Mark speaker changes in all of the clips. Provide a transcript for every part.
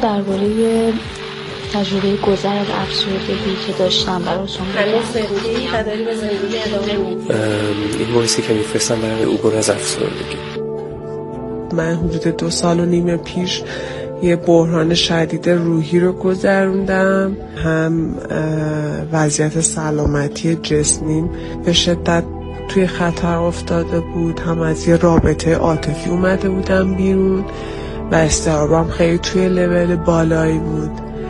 Speaker 1: درباره تجربه گذر از افسردگی که داشتم براتون
Speaker 2: هنوز داری به زندگی ادامه میدی؟
Speaker 3: این وایسی که میفرستم برای عبور از افسردگی.
Speaker 4: من حدود 2.5 سال پیش یه بحران شدید روحی رو گذروندم. هم وضعیت سلامتی جسمیم به شدت توی خطر افتاده بود، هم از یه رابطه عاطفی اومده بودم بیرون و اضطرابم خیلی توی لول بالایی بود.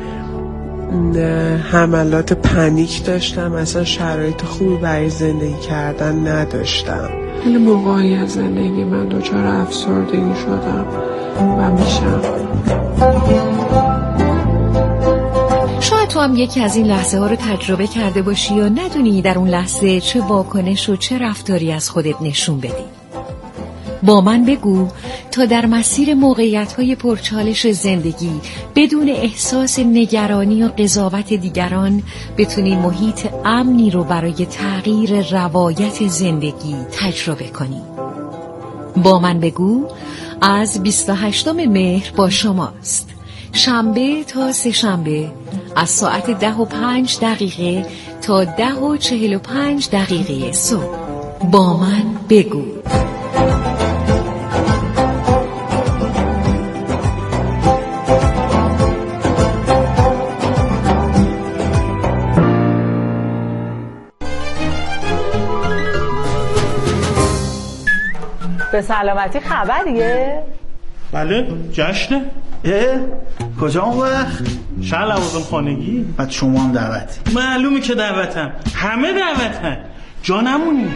Speaker 4: حملات پنیک داشتم، اصلا شرایط خوبی برای زندگی کردن نداشتم. خیلی موقعی از زندگی من دچار افسردگی شدم و میشم.
Speaker 5: شاید تو هم یکی از این لحظه ها رو تجربه کرده باشی یا ندونی در اون لحظه چه واکنش و چه رفتاری از خودت نشون بدی. با من بگو تا در مسیر موقعیت‌های پرچالش زندگی بدون احساس نگرانی و قضاوت دیگران بتونی محیط امنی رو برای تغییر روایت زندگی تجربه کنی. با من بگو از 28 مهر با شماست. شنبه تا سه شنبه از ساعت 10:05 تا 10:45 صبح. با من بگو.
Speaker 6: به سلامتی خبریه؟
Speaker 7: بله جشنه.
Speaker 8: کجا اون وقت؟
Speaker 7: شهر لوازم خانگی.
Speaker 8: بعد شما هم دعوتی؟
Speaker 7: معلومه که دعوتم، همه دعوتن، جا نمونی.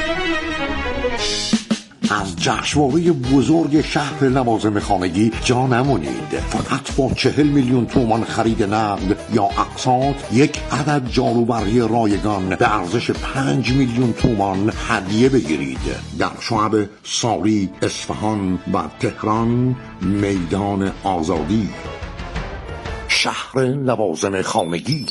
Speaker 9: از جشنواره بزرگ شهر لوازم خانگی جا نمونید. فقط با 40 میلیون تومان خرید نقد یا اقساط یک عدد جاروبرقی رایگان به ارزش 5 میلیون تومان هدیه بگیرید. در شعب ساری، اصفهان و تهران میدان آزادی. شهر لوازم خانگی.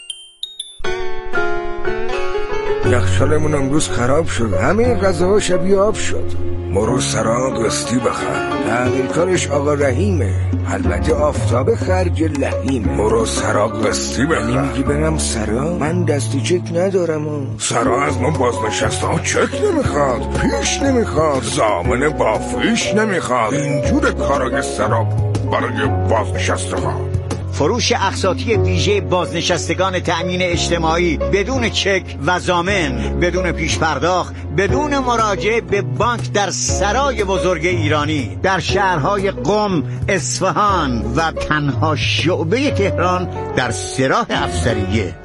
Speaker 10: یخچالمون امروز خراب شد، همه غذاها شبیه آب شد. مرو سراغ قسطی بخر، تعمیرکارش آقا رحیمه، البته آفتاب خرج لحیمه. مرو سراغ قسطی بخر. یعنی میگی برم سرا؟ من دستی چک ندارم. سرا از ما بازنشسته ها چک نمیخواد، پیش نمیخواد، ضامن بافیش نمیخواد. اینجور کارای سرا برای بازنشسته ها.
Speaker 11: فروش اقساطی ویژه بازنشستگان تأمین اجتماعی بدون چک و ضامن، بدون پیش پرداخت، بدون مراجعه به بانک در سرای بزرگ ایرانی در شهرهای قم، اصفهان و تنها شعبه تهران در سراح افسریه.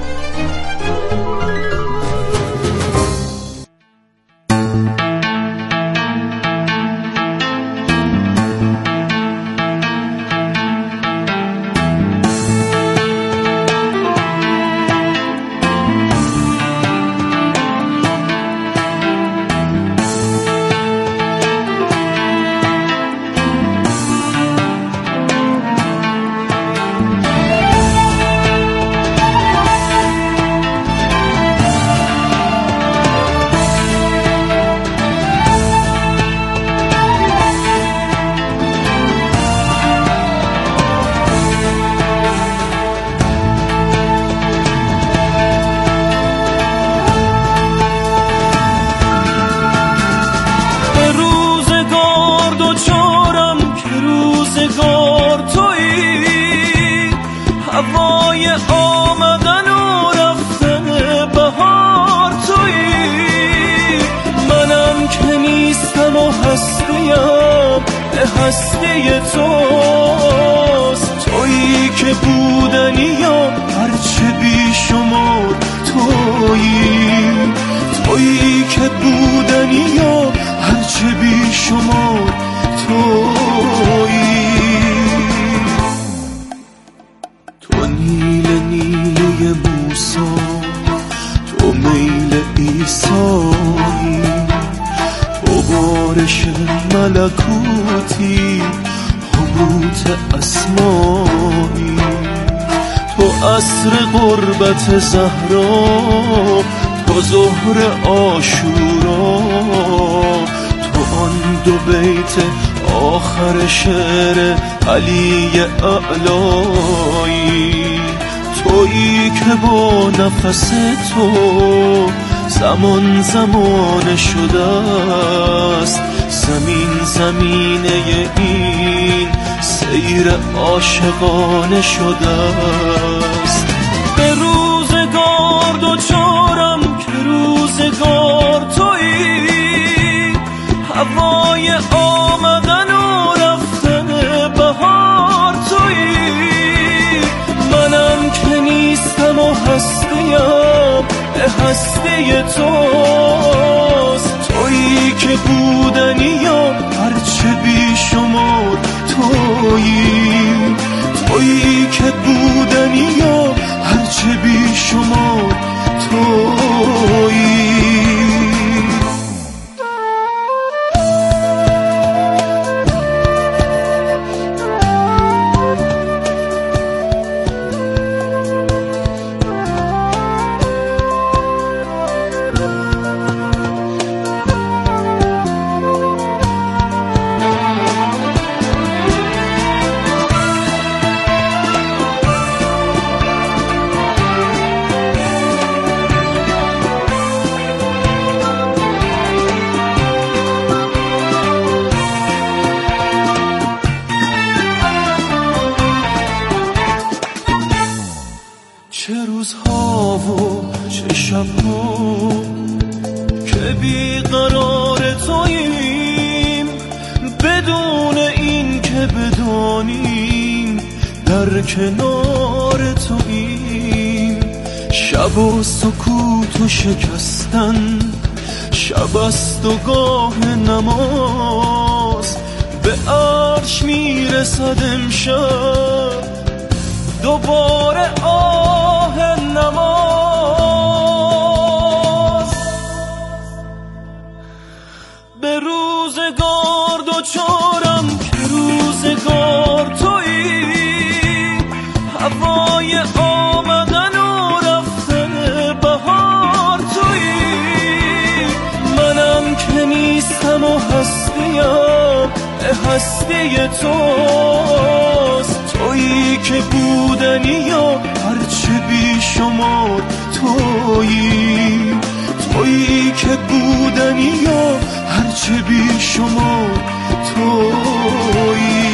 Speaker 12: هوای آمدن و رفتن بهار تویی، منم که نیستم و هستیم هستی توست، تویی که بودنی یا هرچه بیشمار تویی، تویی که بودنی یا هرچه بیشمار تویی. تو نیل نیلی موسی، تو میل عیسایی، تو بارش ملکوتی، حبوط اسمایی، تو عصر قربت زهرا، تو ظهر عاشورا، تو آن دو بیت آخر شعر علی اعلایی، تویی که با نفس تو زمان زمانه شده است، زمین زمینه این سیر عاشقانه شده است. به روزگار دوچارم که روزگار تویی، هوای آمدن و رفتن بهار تویی، منم که نیستم و هستیم هستی توست، تویی که بودنی یا هرچه بی شمار تویی، تویی که بودنی یا هرچه بی شمار تویی. چه روزها و چه شبها که بیقرار توییم، بدون این که بدانیم در کنار توییم. شب و سکوت و شکستن، شب است و گاه نماز، به عرش میرسد امشب دوباره آه نماز. به روزگار دوچارم که روزگار تویی، هوای آمدن و رفتن بهار تویی، منم که نیستم و هستیم هستی توست، تویی که بودنی یا هرچه بی شمار تویی، تویی که بودنی یا هرچه بی شمار تویی.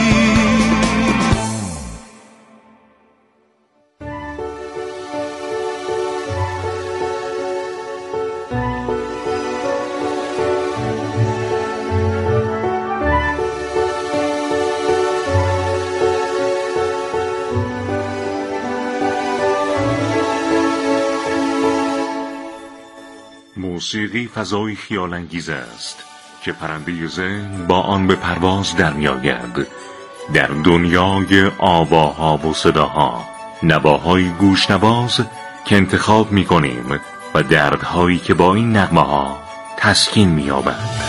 Speaker 13: موسیقی فضای خیال‌انگیز است که پرنده ذهن با آن به پرواز در می‌آید. در دنیای آواها و صداها، نواهای گوشنواز که انتخاب می‌کنیم و دردهایی که با این نغمه‌ها تسکین می‌یابند.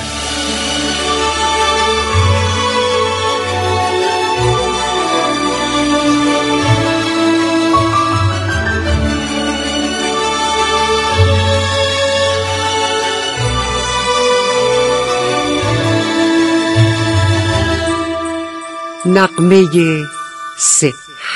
Speaker 14: نغمه صحت.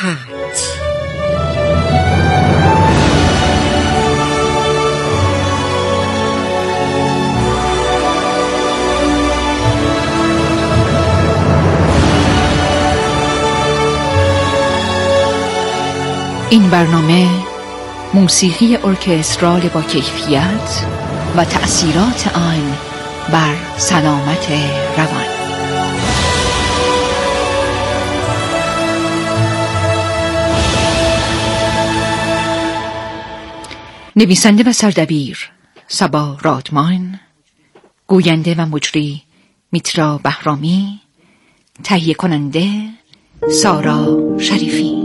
Speaker 5: این برنامه موسیقی ارکسترال با کیفیت و تأثیرات آن بر سلامت روان. نویسنده و سردبیر صبا رادمان، گوینده و مجری میترا بهرامی، تهیه کننده سارا شریفی.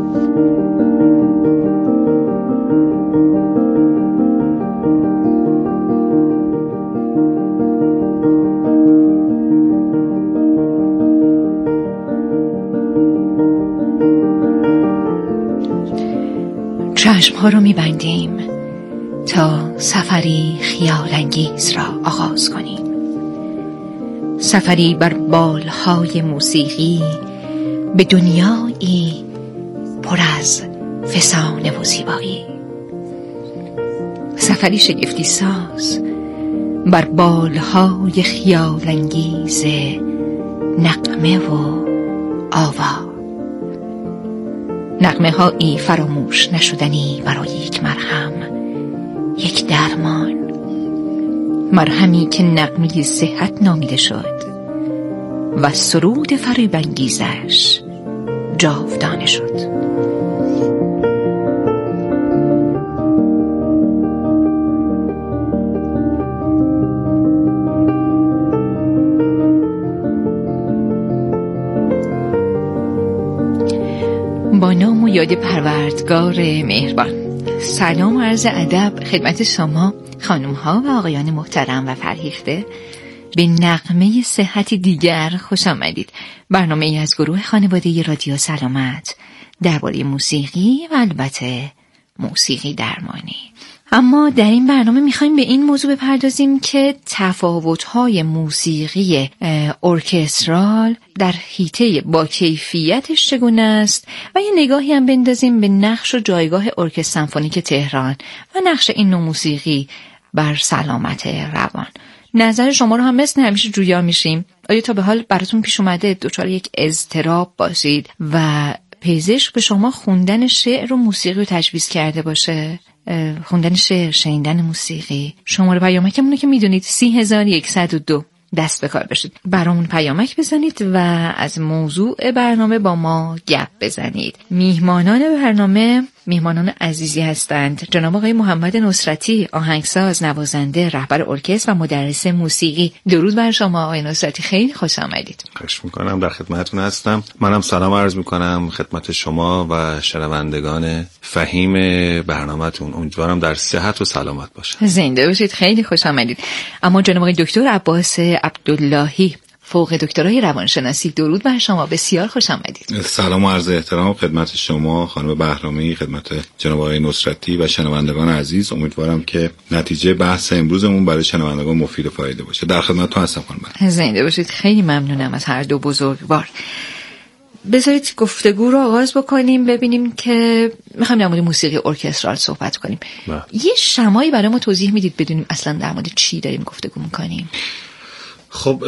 Speaker 5: چشمها رو میبندیم تا سفری خیال انگیز را آغاز کنیم. سفری بر بالهای موسیقی به دنیایی پر از فسانه و زیبایی. سفری شگفتی ساز بر بالهای خیال انگیز نغمه و آوا. نغمه هایی فراموش نشدنی برای یک مرهم، یک درمان، مرهمی که نغمه صحت نامیده شد و سرود فریب انگیزش جاودانه شد. با نام و یاد پروردگار مهربان. سلام و عرض ادب خدمت شما خانم ها و آقایان محترم و فرهیخته. به نغمه صحت دیگر خوش آمدید. برنامه ای از گروه خانواده رادیو سلامت درباره موسیقی و البته موسیقی درمانی. اما در این برنامه میخوایم به این موضوع بپردازیم که تفاوت‌های موسیقی ارکسترال در حیطه با کیفیتش چگونه است و یه نگاهی هم بندازیم به نقش و جایگاه ارکستر سمفونیک تهران و نقش این نوع موسیقی بر سلامت روان. نظر شما رو هم مثل همیشه جویا میشیم. آیا تا به حال براتون پیش اومده دچار یک اضطراب باشید و پزشک به شما خوندن شعر و موسیقی رو تجویز کرده باشه؟ خوندن شعر، شنیدن موسیقی. شماره پیامکمونه که میدونید 30102. دست به کار باشید، برامون پیامک بزنید و از موضوع برنامه با ما گپ بزنید. میهمانان برنامه میهمانان عزیزی هستند. جناب آقای محمد نصرتی، آهنگساز، نوازنده، رهبر ارکستر و مدرس موسیقی. درود بر شما آقای نصرتی، خیلی خوش آمدید.
Speaker 15: خواهش میکنم، در خدمتتون هستم. منم سلام عرض میکنم خدمت شما و شنوندگان فهیم برنامه‌تون. امیدوارم در صحت و سلامت باشید.
Speaker 5: زنده باشید، خیلی خوش آمدید. اما جناب آقای دکتر عباس عبداللهی، فوق دکترای روانشناسی، درود بر شما، بسیار خوش آمدید.
Speaker 16: سلام و عرض احترام خدمت شما خانم بهرامی، خدمت جناب آقای نصرتی و شنوندگان عزیز. امیدوارم که نتیجه بحث امروزمون برای شنوندگان مفید و فایده باشه. در خدمتتون هستم خانم.
Speaker 5: زنده باشید، خیلی ممنونم از هر دو بزرگوار. بذارید گفتگو رو آغاز بکنیم، ببینیم که میخوایم در مورد موسیقی ارکسترال صحبت کنیم. یه شمایی برای ما توضیح میدید بدونیم اصلا در مورد چی داریم گفتگو میکنیم؟
Speaker 15: خب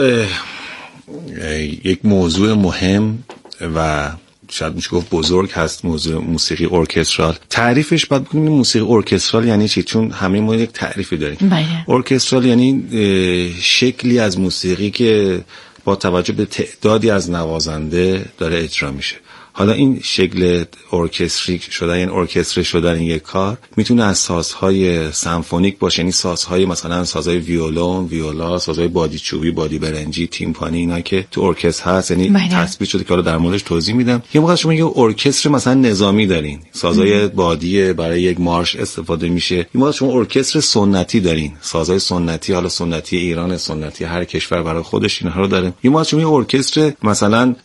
Speaker 15: یک موضوع مهم و شاید میشه گفت بزرگ هست موضوع موسیقی ارکسترال. تعریفش باید بکنیم موسیقی ارکسترال یعنی چی، چون همه ما یک تعریفی داریم. ارکسترال یعنی شکلی از موسیقی که با توجه به تعدادی از نوازنده داره اجرا میشه. حالا این شکل ارکستری شدن، یعنی ارکستر شدن یک کار میتونه از سازهای سمفونیک باشه، یعنی سازهای مثلا سازهای ویولون، ویولا، سازهای بادی چوبی، بادی برنجی، تیمپانی، اینا که تو ارکستر هست، یعنی تثبیت شده که حالا در موردش توضیح میدم. یه موقع شما یه ارکستر مثلا نظامی دارین، سازهای بادی برای یک مارش استفاده میشه. یه موقع شما ارکستر سنتی دارین، سازهای سنتی، حالا سنتی ایران، سنتی هر کشور برای خودش اینها رو داره. یه موقع شما یه ارکستر مثلا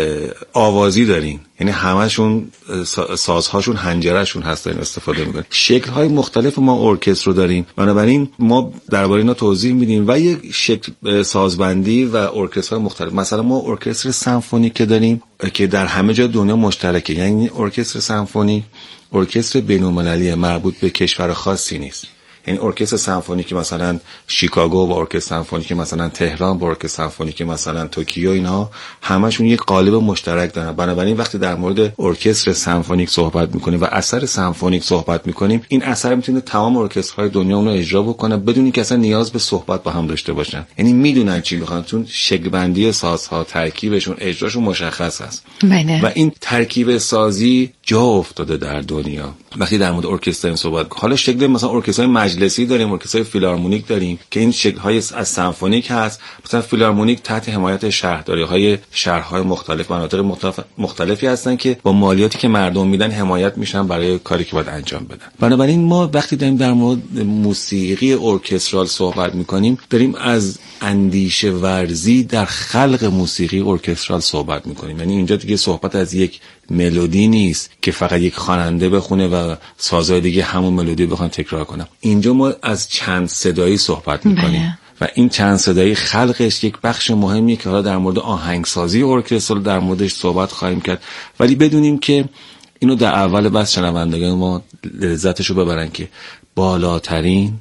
Speaker 15: آوازی دارین، یعنی همشون سازهاشون حنجرهشون هست دارین استفاده میکنن. شکل‌های مختلف ما ارکستر رو داریم، بنابراین ما درباره اینا توضیح میدیم و یک شکل سازبندی و ارکسترهای مختلف. مثلا ما ارکستر سمفونیک که داریم که در همه جای دنیا مشترکه، یعنی ارکستر سمفونیک ارکستر بین‌المللی مربوط به کشور خاصی نیست. این ارکستر سمفونیک مثلا شیکاگو و ارکستر سمفونیک مثلا تهران با ارکستر سمفونیک مثلا توکیو، اینها همشون یک قالب مشترک دارن. بنابراین وقتی در مورد ارکستر سمفونیک صحبت میکنیم و اثر سمفونیک صحبت میکنیم، این اثر میتونه تمام ارکسترهای دنیا اون رو اجرا بکنه بدون اینکه اصلا نیاز به صحبت با هم داشته باشن. یعنی میدونن چی میخوان، چون شکل بندی سازها، ترکیبشون، اجراشون مشخص است. و این ترکیب سازی جا افتاده در دنیا. وقتی در مورد ارکستر صحبت کنیم، حالا شکل مثلا ارکسترهای مجلسی داریم، ارکسترهای فیلارمونیک داریم که این شکل‌های از سمفونیک هست. مثلا فیلارمونیک تحت حمایت شهرداری‌های شهرهای مختلف، مناطق مختلفی هستن که با مالیاتی که مردم میدن حمایت میشن برای کاری که باید انجام بدن. بنابراین ما وقتی داریم در مورد موسیقی ارکسترال صحبت می‌کنیم، داریم از اندیشه ورزی در خلق موسیقی ارکسترال صحبت می‌کنیم. یعنی اینجا دیگه صحبت از یک ملودی نیست که فقط یک خواننده بخونه و سازهای دیگه همون ملودی بخوان تکرار کنن. اینجا ما از چند صدایی صحبت میکنیم و این چند صدایی خلقش یک بخش مهمیه که حالا در مورد آهنگسازی ارکسترال در موردش صحبت خواهیم کرد، ولی بدونیم که اینو در اول بس شنوندگان ما لذتشو ببرن که بالاترین،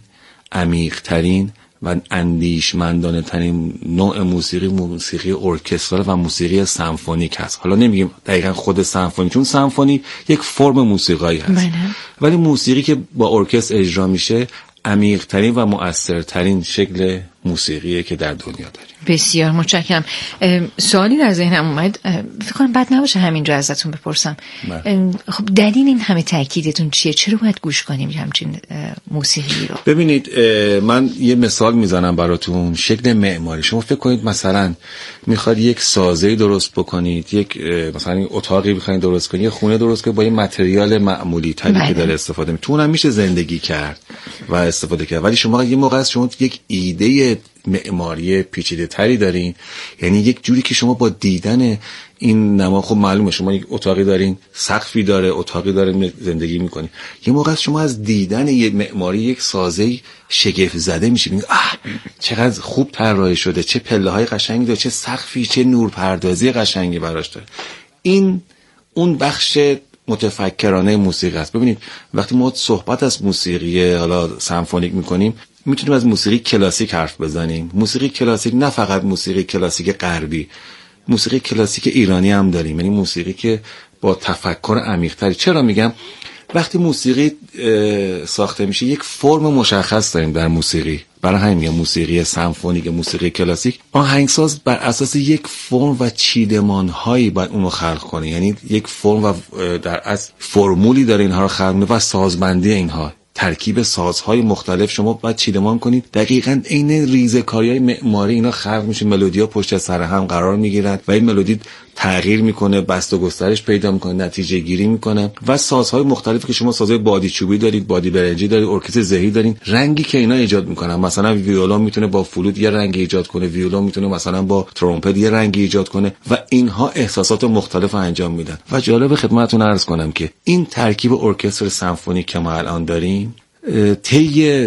Speaker 15: عمیق‌ترین و اندیشمندانه ترین نوع موسیقی ارکسترال و موسیقی سمفونیک هست. حالا نمیگیم دقیقا خود سمفونی، چون سمفونی یک فرم موسیقایی هست، ولی موسیقی که با ارکستر اجرا میشه عمیق‌ترین و مؤثرترین شکل موسیقیه که در دنیا داریم.
Speaker 5: بسیار متشکرم. سوالی در ذهنم اومد، فکر کنم بد نباشه همینجا ازتون بپرسم. خب دلیل این همه تاکیدتون چیه؟ چرا باید گوش کنیم همچین موسیقی رو؟
Speaker 15: ببینید من یه مثال میزنم براتون. شکل معماری، شما فکر کنید مثلا میخواد یک سازه‌ای درست بکنید، یک مثلا اتاقی بخواید درست کنید، یه خونه درست کنید با یه متریال معمولی تری که داره استفاده می‌کنه، تو اونم میشه زندگی کرد و استفاده کرد. ولی شما یه موقع شما یک ایده معماری پیچیده تری دارین، یعنی یک جوری که شما با دیدن این نما، خب معلومه شما یک اتاقی دارین، سقفی داره، اتاقی داره، زندگی میکنی، یه موقع شما از دیدن یک معماری یک سازه‌ای شگفت زده میشی، میگی چقدر خوب طراحی شده، چه پله‌های قشنگی داره، چه سقفی، چه نورپردازی قشنگی براش داره. این اون بخش متفکرانه موسیقی است. ببینید وقتی ما صحبت از موسیقی حالا سمفونیک میکنیم، میتونیم از موسیقی کلاسیک حرف بزنیم. موسیقی کلاسیک نه فقط موسیقی کلاسیک غربی، موسیقی کلاسیک ایرانی هم داریم، یعنی موسیقی که با تفکر عمیق‌تری. چرا میگم؟ وقتی موسیقی ساخته میشه یک فرم مشخص داریم در موسیقی، برای همین میگم موسیقی سمفونیک، موسیقی کلاسیک. آهنگساز بر اساس یک فرم و چیدمان‌هایی باید اونو خلق کنه، یعنی یک فرم و در اصل فرمولی داره اینها رو خلق کنه و سازبندی اینها، ترکیب سازهای مختلف شما باید چیدمان کنید. دقیقاً عین ریزه‌کاری‌های معماری اینا خلق میشه، ملودی‌ها پشت سر هم قرار میگیرن و این ملودی تغییر میکنه، بست و گسترش پیدا میکنه، نتیجه گیری میکنه و سازهای مختلفی که شما سازهای بادی چوبی دارید، بادی برنجی دارید، ارکستر زهی دارین، رنگی که اینا ایجاد میکنن. مثلا ویولون میتونه با فلوت یه رنگ ایجاد کنه، ویولون میتونه مثلا با ترومپت یه رنگ ایجاد کنه و اینها احساسات مختلف انجام میدن. و جالب خدمتتون عرض کنم که این ترکیب ارکستر سمفونیک که ما الان داریم طی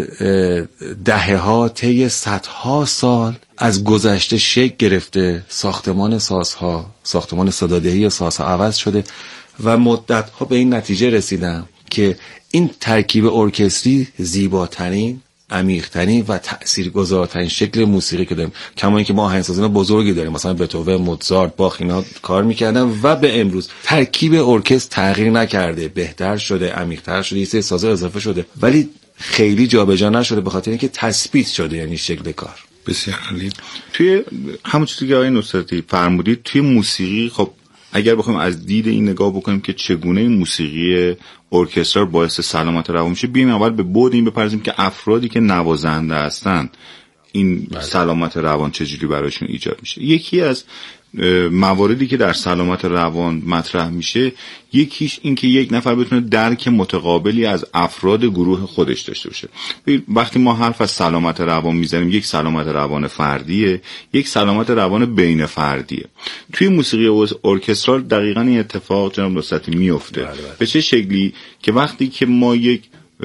Speaker 15: دهه‌ها، طی صدها سال از گذشته شکل گرفته، ساختمان سازها، ساختمان صدادهی سازها عوض شده و مدت‌ها به این نتیجه رسیدم که این ترکیب ارکستری زیباترین، عمیق‌ترین و تاثیرگذارترین شکل موسیقی که داریم. کما اینکه ما آهنگسازان بزرگی داریم، مثلا بتوون، موزارت، باخ، اینا کار می‌کردن و به امروز ترکیب ارکستر تغییر نکرده، بهتر شده، عمیق‌تر شده، یه سری سازها اضافه شده، ولی خیلی جابجا نشده به خاطر اینکه تثبیت شده، یعنی شکل کار.
Speaker 16: بسیار عالی. توی همون چیزی که آقای نصرتی فرمودید، توی موسیقی خب اگر بخوایم از دید این نگاه بکنیم که چگونه این موسیقی ارکسترال باعث سلامت روان میشه، بیایم اول به بعد این بپردازیم که افرادی که نوازنده هستن این سلامت روان چجوری براشون ایجاد میشه. یکی از مواردی که در سلامت روان مطرح میشه، یکیش این که یک نفر بتونه درک متقابلی از افراد گروه خودش داشته باشه. وقتی ما حرف از سلامت روان میزنیم، یک سلامت روان فردیه، یک سلامت روان بین فردیه. توی موسیقی ارکسترال دقیقاً این اتفاق جناب نصرتی میفته. به چه شکلی که وقتی که ما یک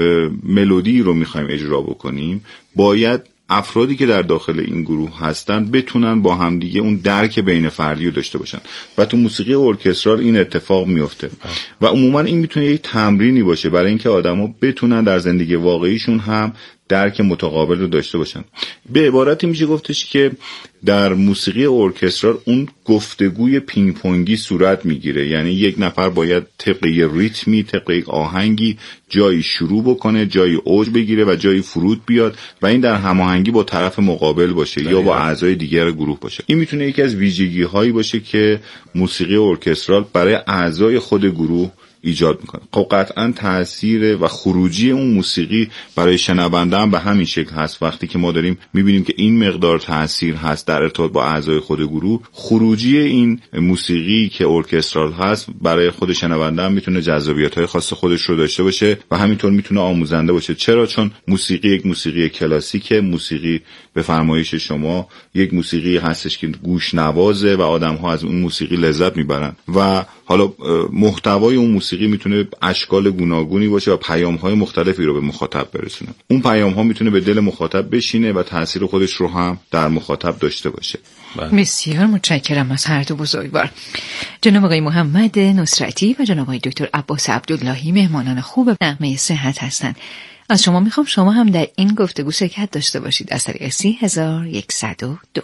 Speaker 16: ملودی رو میخوایم اجرا بکنیم، باید افرادی که در داخل این گروه هستن بتونن با همدیگه اون درک بین فردی رو داشته باشن و تو موسیقی ارکسترال این اتفاق میفته و عموما این میتونه یک تمرینی باشه برای اینکه آدما بتونن در زندگی واقعیشون هم درک متقابل رو داشته باشن. به عبارتی میشه گفتش که در موسیقی ارکسترال اون گفتگوی پینگ پونگی صورت میگیره، یعنی یک نفر باید طبق ریتمی، طبق آهنگی جایی شروع بکنه، جایی اوج بگیره و جایی فرود بیاد و این در هماهنگی با طرف مقابل باشه یا با اعضای دیگر گروه باشه. این میتونه یکی از ویژگی هایی باشه که موسیقی ارکسترال برای اعضای خود گروه ایجاد میکنه. خب قطعا تأثیر و خروجی اون موسیقی برای شنونده هم به همین شکل هست. وقتی که ما داریم میبینیم که این مقدار تأثیر هست در ارتباط با اعضای خود گروه، خروجی این موسیقی که ارکسترال هست برای خود شنونده هم میتونه جذابیت‌های خاص خودش رو داشته باشه و همینطور میتونه آموزنده باشه. چرا؟ چون موسیقی یک موسیقی کلاسیکه، موسیقی به فرمایش شما یک موسیقی هستش که گوش نوازه و آدم‌ها از اون موسیقی لذت میبرن و حالا محتوای اون موسیقی میتونه اشکال گوناگونی باشه و پیام‌های مختلفی رو به مخاطب برسونه. اون پیام‌ها میتونه به دل مخاطب بشینه و تاثیر خودش رو هم در مخاطب داشته باشه.
Speaker 5: بسیار متشکرم از هر دو بزرگوار، جناب آقای محمد نصرتی و جناب آقای دکتر عباس عبداللهی، مهمانان خوب نغمه صحت هستند. از شما میخوام شما هم در این گفتگو شرکت داشته باشید از طریق 30,102.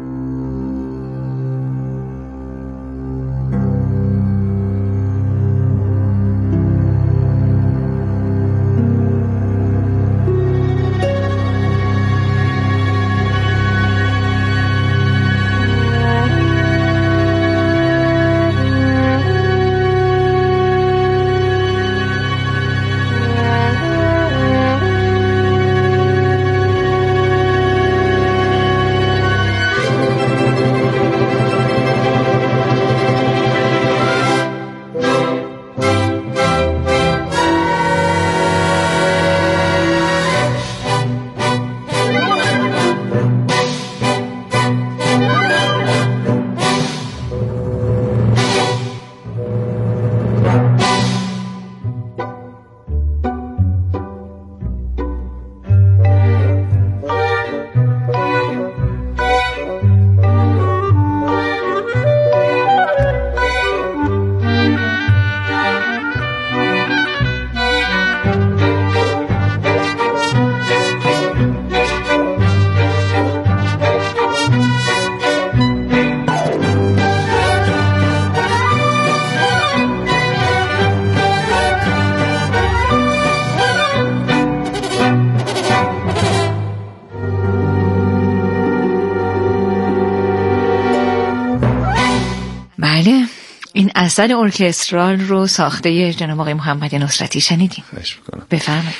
Speaker 5: اثر ارکسترال رو ساخته جناب آقای محمد نصرتی شنیدیم. بفرمایید.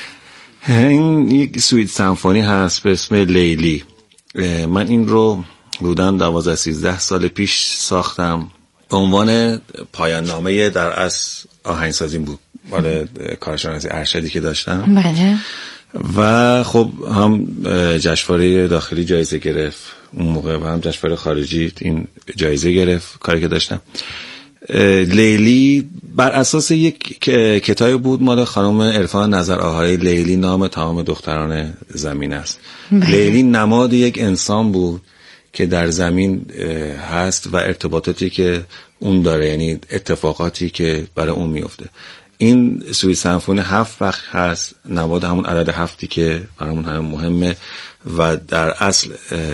Speaker 15: این یک سویت سمفونی هست به اسم لیلی. من این رو بودن 12-13 سال پیش ساختم به عنوان پایان نامه در اصل آهنگسازیم بود مال کارشناسی ارشدی که داشتم.
Speaker 5: بله.
Speaker 15: و خب هم جشنواره داخلی جایزه گرفت اون موقع و هم جشنواره خارجی این جایزه گرفت کاری که داشتم. لیلی بر اساس یک کتابی بود مال خانم عرفان نظر آهای لیلی، نام تمام دختران زمین است. لیلی نماد یک انسان بود که در زمین هست و ارتباطاتی که اون داره، یعنی اتفاقاتی که برای اون میفته. این سویت سمفونی 7 بخش هست، نماد همون عدد 7 که برامون هم مهمه و در اصل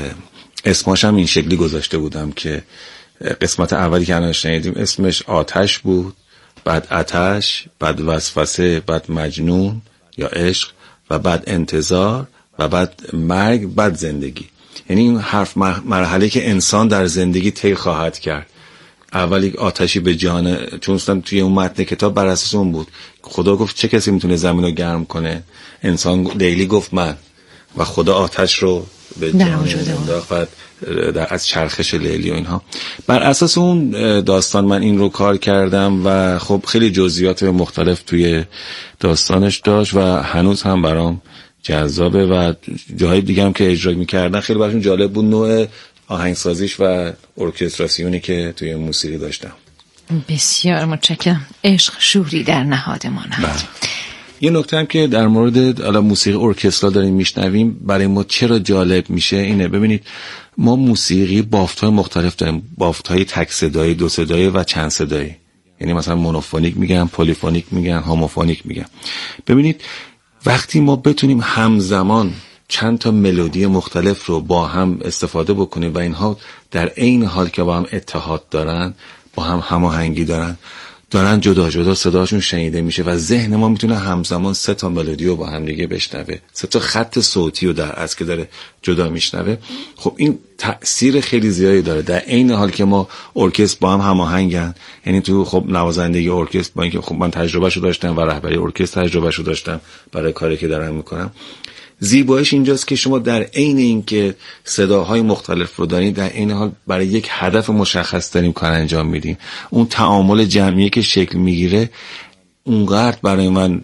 Speaker 15: اسماش هم این شکلی گذاشته بودم که قسمت اولی که الان شنیدیم اسمش آتش بود، بعد آتش، بعد وسوسه، بعد مجنون یا عشق و بعد انتظار و بعد مرگ، بعد زندگی. یعنی این حرف مرحله که انسان در زندگی طی خواهد کرد. اولی آتشی به جان، چون توی اون متن کتاب بر اساس اون بود. خدا گفت چه کسی میتونه زمین رو گرم کنه؟ انسان، لیلی گفت من، و خدا آتش رو به جان انداخت و در از چرخش لیلی و اینها. بر اساس اون داستان من این رو کار کردم و خب خیلی جزئیات مختلف توی داستانش داشت و هنوز هم برام جذابه و جاهای دیگه هم که اجرا می‌کردن خیلی براشون جالب بود نوع آهنگسازیش و ارکستراسیونی که توی موسیقی داشتم.
Speaker 5: بسیار متشکرم. عشق شوری در نهاد ما نهاد.
Speaker 15: یه نکته هم که در مورد موسیقی ارکسترال داریم میشنویم برای ما چرا جالب میشه اینه، ببینید ما موسیقی بافت‌های مختلف داریم، بافت‌های تک صدایی، دو صدایی و چند صدایی. یعنی مثلا مونوفونیک میگن، پلیفونیک میگن، هوموفونیک میگن. ببینید وقتی ما بتونیم همزمان چند تا ملودی مختلف رو با هم استفاده بکنیم و اینها در عین حال که با هم اتحاد دارن، با هم هماهنگی دارن جدا جدا صداشون شنیده میشه و ذهن ما میتونه همزمان 3 تا ملودی رو با هم دیگه بشنوه، 3 تا خط صوتی رو در از که داره جدا میشنوه. خب این تأثیر خیلی زیادی داره در عین حال که ما ارکستر با هم هماهنگن. یعنی تو خب نوازندگی ارکستر، با اینکه خب من تجربهشو داشتم و رهبری ارکستر تجربهشو داشتم برای کاری که دارم میکنم، زیباییش اینجاست که شما در عین اینکه صداهای مختلف رو دارین در عین حال برای یک هدف مشخص داریم کار انجام میدیم. اون تعامل جمعی که شکل میگیره اونقدر برای من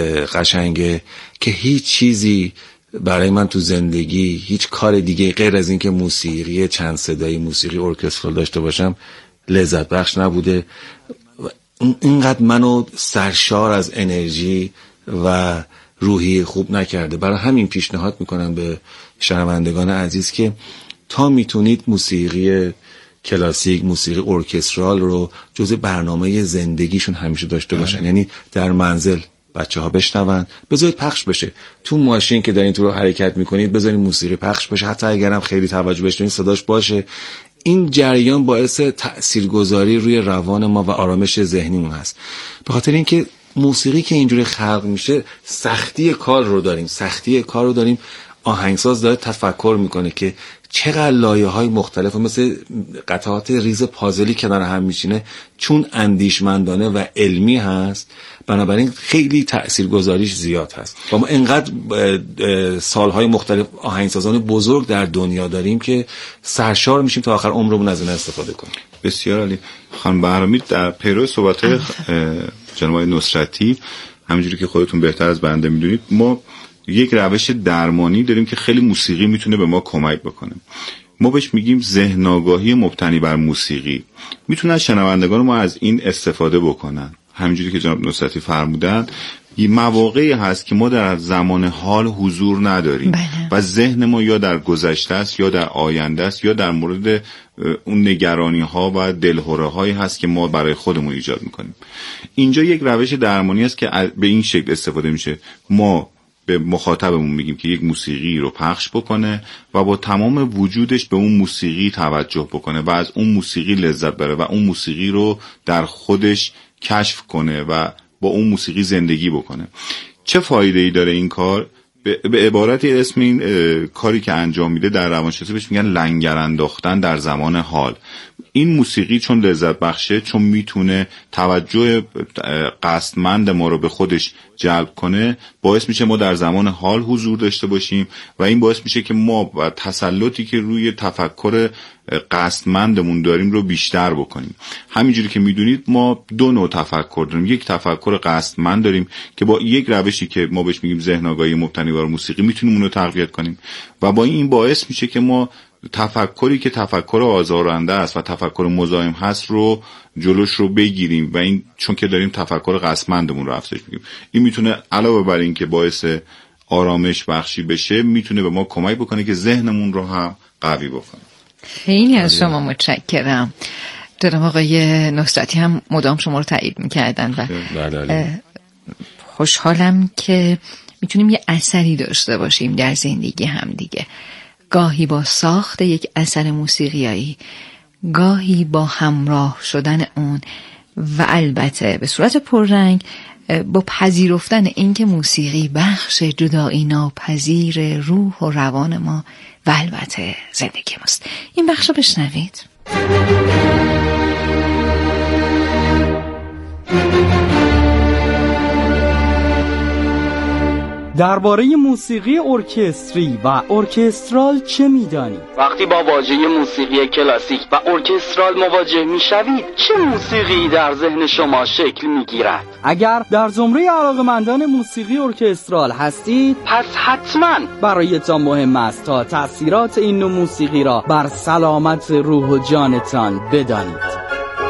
Speaker 15: قشنگه که هیچ چیزی برای من تو زندگی، هیچ کار دیگه غیر از اینکه موسیقی چند صدایی، موسیقی ارکسترال داشته باشم لذت بخش نبوده. اینقدر منو سرشار از انرژی و روحی خوب نکرده. برای همین پیشنهاد میکنم به شنوندگان عزیز که تا میتونید موسیقی کلاسیک، موسیقی ارکسترال رو جزء برنامه زندگیشون همیشه داشته باشن. یعنی در منزل بچه‌ها بشنون، بذارید پخش بشه. تو ماشین که دارین تو رو حرکت میکنید بذارید موسیقی پخش بشه، حتی اگرم خیلی توجه بهش نکنید صداش باشه. این جریان باعث تاثیرگذاری روی روان ما و آرامش ذهنیمون هست. به خاطر اینکه موسیقی که اینجوری خلق میشه سختی کار رو داریم. آهنگساز داره تفکر میکنه که چقدر لایه‌های مختلف مثل قطعات ریز پازلی کنار هم میشینه، چون اندیشمندانه و علمی هست بنابراین خیلی تاثیرگذاریش زیاد هست. و ما اینقدر سالهای مختلف آهنگسازان بزرگ در دنیا داریم که سرشار میشیم تا آخر عمرمون از این استفاده کنیم.
Speaker 16: بسیار عالی. خانم بهرامی در پیرو صحبت جناب نصرتی، همونجوری که خودتون بهتر از بنده میدونید، ما یک روش درمانی داریم که خیلی موسیقی میتونه به ما کمک بکنه. ما بهش میگیم ذهن آگاهی مبتنی بر موسیقی. میتونن شنوندگان ما از این استفاده بکنن. همینجوری که جناب نصرتی فرمودن، یه مواقعی هست که ما در زمان حال حضور نداریم و ذهن ما یا در گذشته است یا در آینده است یا در مورد اون نگرانی ها و دلهره هایی هست که ما برای خودمون ایجاد میکنیم. اینجا یک روش درمانی است که به این شکل استفاده میشه. ما به مخاطبمون میگیم که یک موسیقی رو پخش بکنه و با تمام وجودش به اون موسیقی توجه بکنه و از اون موسیقی لذت بره و اون موسیقی رو در خودش کشف کنه و با اون موسیقی زندگی بکنه. چه فایده‌ای داره این کار؟ به عبارتی اسم این کاری که انجام میده در روانشناسی بهش میگن لنگر انداختن در زمان حال. این موسیقی چون لذت بخشه، چون میتونه توجه قصدمند ما رو به خودش جلب کنه، باعث میشه ما در زمان حال حضور داشته باشیم و این باعث میشه که ما و تسلطی که روی تفکر قصدمندمون داریم رو بیشتر بکنیم. همینجوری که میدونید ما دو نوع تفکر داریم. یک تفکر قصدمند داریم که با یک روشی که ما بهش میگیم ذهن آگاهی مبتنی بر موسیقی میتونیم اون رو تقویت کنیم و با این باعث میشه که ما تفکری که تفکر آزارنده است و تفکر مزاحم هست رو جلوش رو بگیریم و این چون که داریم تفکر قصدمندمون رو افزایش میدیم. این میتونه علاوه بر این که باعث آرامش بخشی بشه، میتونه به ما کمک بکنه که ذهنمون رو هم قوی بکنه.
Speaker 5: خیلی از شما متشکرم. جناب آقای نصرتی هم مدام شما رو تایید میکردن و خوشحالم که میتونیم یه اثری داشته باشیم در زندگی هم دیگه، گاهی با ساخت یک اثر موسیقیایی، گاهی با همراه شدن اون و البته به صورت پررنگ با پذیرفتن اینکه موسیقی بخش جدایی ناپذیر روح و روان ما و البته زندگی ماست. این بخش رو بشنوید.
Speaker 17: درباره موسیقی ارکستری و ارکسترال چه می‌دانید؟
Speaker 18: وقتی با واژه موسیقی کلاسیک و ارکسترال مواجه می‌شوید، چه موسیقی در ذهن شما شکل می‌گیرد؟
Speaker 17: اگر در زمره علاقه‌مندان موسیقی ارکسترال هستید،
Speaker 18: پس حتماً
Speaker 17: برایتان مهم است تا تأثیرات این نوع موسیقی را بر سلامت روح و جانتان بدانید.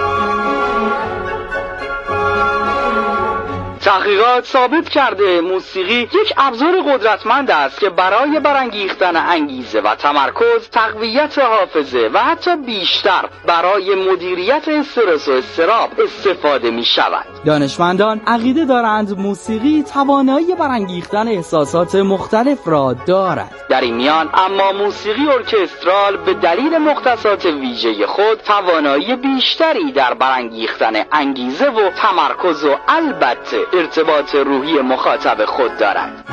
Speaker 18: تحقیقات ثابت کرده موسیقی یک ابزار قدرتمند است که برای برانگیختن انگیزه و تمرکز، تقویت حافظه و حتی بیشتر برای مدیریت استرس و اضطراب استفاده می شود.
Speaker 17: دانشمندان عقیده دارند موسیقی توانایی برانگیختن احساسات مختلف را دارد.
Speaker 18: در این میان اما موسیقی ارکسترال به دلیل مختصات ویژه خود توانایی بیشتری در برانگیختن انگیزه و تمرکز و البته ارتباط روحی مخاطب خود دارد.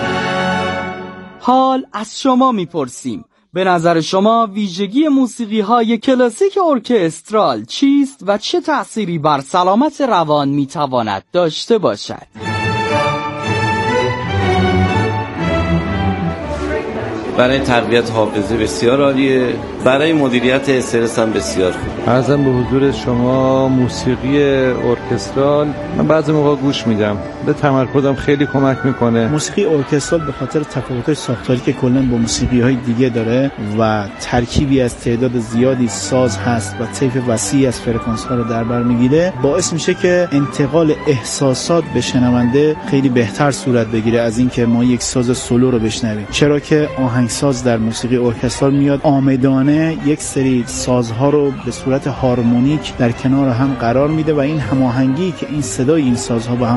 Speaker 17: حال از شما میپرسیم، به نظر شما ویژگی موسیقی های کلاسیک ارکسترال چیست و چه تأثیری بر سلامت روان میتواند داشته باشد؟
Speaker 19: برای تقویت حافظه بسیار عالیه، برای مدیریت استرس هم بسیار خوب.
Speaker 20: عرضم به حضور شما موسیقی ارکسترال من بعضی موقع گوش میدم، به تمرکزم خیلی کمک میکنه.
Speaker 8: موسیقی ارکسترال به خاطر تفاوت‌های ساختاری که کلاً با موسیقی‌های دیگه داره و ترکیبی از تعداد زیادی ساز هست و طیف وسیعی از فرکانس‌ها رو در بر میگیره، باعث میشه که انتقال احساسات به شنونده خیلی بهتر صورت بگیره از اینکه ما یک ساز سولو رو بشنویم. چرا که آهنگساز در موسیقی ارکسترال میاد آمدانه یک سری سازها رو به صورت هارمونیک در کنار هم قرار میده و این هماهنگی که این صدای این سازها با هم